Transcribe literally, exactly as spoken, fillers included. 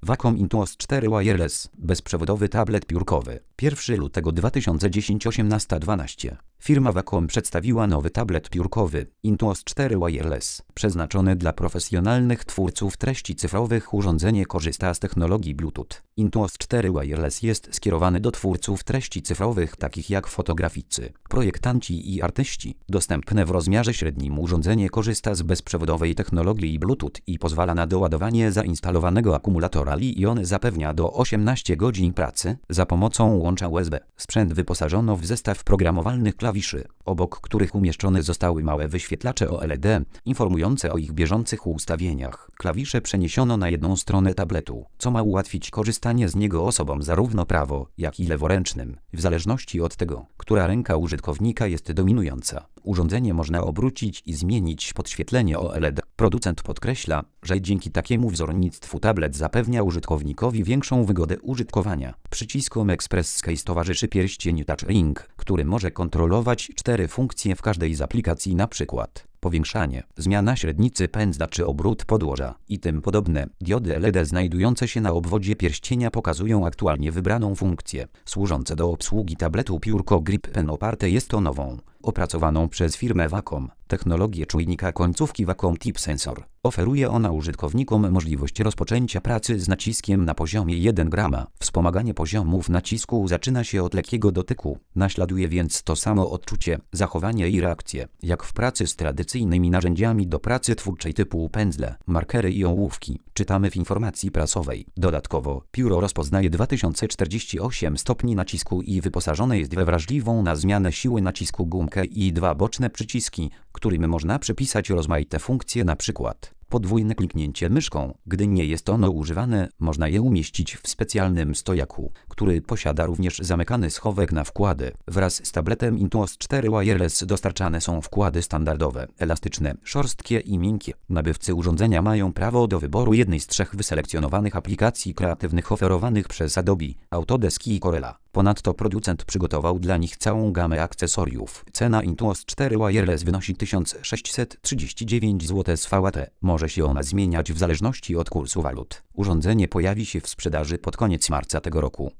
Wacom Intuos cztery Wireless, bezprzewodowy tablet piórkowy. pierwszego lutego dwa tysiące dziesiątego osiemnaście dwanaście. Firma Wacom przedstawiła nowy tablet piórkowy Intuos cztery Wireless, przeznaczony dla profesjonalnych twórców treści cyfrowych. Urządzenie korzysta z technologii Bluetooth. Intuos cztery Wireless jest skierowany do twórców treści cyfrowych takich jak fotograficy, projektanci i artyści. Dostępne w rozmiarze średnim urządzenie korzysta z bezprzewodowej technologii Bluetooth i pozwala na doładowanie zainstalowanego akumulatora Li-ion. Zapewnia do osiemnastu godzin pracy za pomocą łącza U S B. Sprzęt wyposażono w zestaw programowalnych klawiszy, obok których umieszczone zostały małe wyświetlacze O L E D, informujące o ich bieżących ustawieniach. Klawisze przeniesiono na jedną stronę tabletu, co ma ułatwić korzystanie z niego osobom zarówno prawo, jak i leworęcznym, w zależności od tego, która ręka użytkownika jest dominująca. Urządzenie można obrócić i zmienić podświetlenie O L E D. Producent podkreśla, że dzięki takiemu wzornictwu tablet zapewnia użytkownikowi większą wygodę użytkowania. Przyciskom Express Case towarzyszy pierścień Touch Ring, który może kontrolować cztery funkcje w każdej z aplikacji, np. powiększanie, zmiana średnicy pędzla czy obrót podłoża i tym podobne. Diody L E D znajdujące się na obwodzie pierścienia pokazują aktualnie wybraną funkcję, służące do obsługi tabletu piórko Grip Pen. Oparte jest o nową, opracowaną przez firmę Wacom, technologię czujnika końcówki Wacom Tip Sensor. Oferuje ona użytkownikom możliwość rozpoczęcia pracy z naciskiem na poziomie jeden grama. Wspomaganie poziomów nacisku zaczyna się od lekkiego dotyku, naśladuje więc to samo odczucie, zachowanie i reakcje, jak w pracy z tradycyjnymi narzędziami do pracy twórczej typu pędzle, markery i ołówki, czytamy w informacji prasowej. Dodatkowo, pióro rozpoznaje dwa tysiące czterdzieści osiem stopni nacisku i wyposażone jest we wrażliwą na zmianę siły nacisku gumkę i dwa boczne przyciski, którym można przypisać rozmaite funkcje, np. podwójne kliknięcie myszką. Gdy nie jest ono używane, można je umieścić w specjalnym stojaku, który posiada również zamykany schowek na wkłady. Wraz z tabletem Intuos cztery Wireless dostarczane są wkłady standardowe, elastyczne, szorstkie i miękkie. Nabywcy urządzenia mają prawo do wyboru jednej z trzech wyselekcjonowanych aplikacji kreatywnych oferowanych przez Adobe, Autodesk i Corella. Ponadto producent przygotował dla nich całą gamę akcesoriów. Cena Intuos cztery Wireless wynosi tysiąc sześćset trzydzieści dziewięć złotych z V A T. Może się ona zmieniać w zależności od kursu walut. Urządzenie pojawi się w sprzedaży pod koniec marca tego roku.